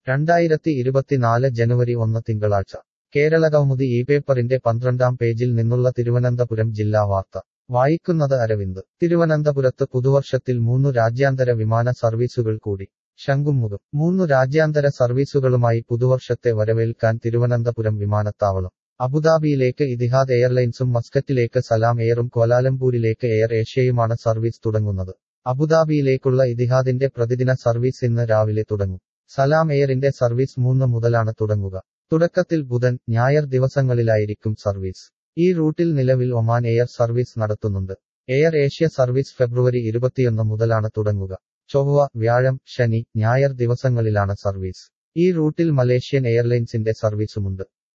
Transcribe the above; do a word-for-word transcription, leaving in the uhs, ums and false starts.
രണ്ടായിരത്തി ഇരുപത്തിനാല് ജനുവരി ഒന്ന് തിങ്കളാഴ്ച കേരളകൗമുദി ഈ പേപ്പറിന്റെ പന്ത്രണ്ടാം പേജിൽ നിന്നുള്ള തിരുവനന്തപുരം ജില്ലാ വാർത്ത വായിക്കുന്നത് അരവിന്ദ്. തിരുവനന്തപുരത്ത് പുതുവർഷത്തിൽ മൂന്നു രാജ്യാന്തര വിമാന സർവീസുകൾ കൂടി. ശംഖുമുഖം. മൂന്നു രാജ്യാന്തര സർവീസുകളുമായി പുതുവർഷത്തെ വരവേൽക്കാൻ തിരുവനന്തപുരം വിമാനത്താവളം. അബുദാബിയിലേക്ക് ഇതിഹാദ് എയർലൈൻസും മസ്കറ്റിലേക്ക് സലാം എയറും ക്വാലാലംപൂരിലേക്ക് എയർ ഏഷ്യയുമാണ് സർവീസ് തുടങ്ങുന്നത്. അബുദാബിയിലേക്കുള്ള ഇതിഹാദിന്റെ പ്രതിദിന സർവീസ് ഇന്ന് രാവിലെ തുടങ്ങും. സലാം എയറിന്റെ സർവീസ് മൂന്ന് മുതലാണ് തുടങ്ങുക. തുടക്കത്തിൽ ബുധൻ, ഞായർ ദിവസങ്ങളിലായിരിക്കും സർവീസ്. ഈ റൂട്ടിൽ നിലവിൽ ഒമാൻ എയർ സർവീസ് നടത്തുന്നുണ്ട്. എയർ ഏഷ്യ സർവീസ് ഫെബ്രുവരി ഇരുപത്തിയൊന്ന് മുതലാണ് തുടങ്ങുക. ചൊവ്വ, വ്യാഴം, ശനി, ഞായർ ദിവസങ്ങളിലാണ് സർവീസ്. ഈ റൂട്ടിൽ മലേഷ്യൻ എയർലൈൻസിന്റെ സർവീസുമുണ്ട്.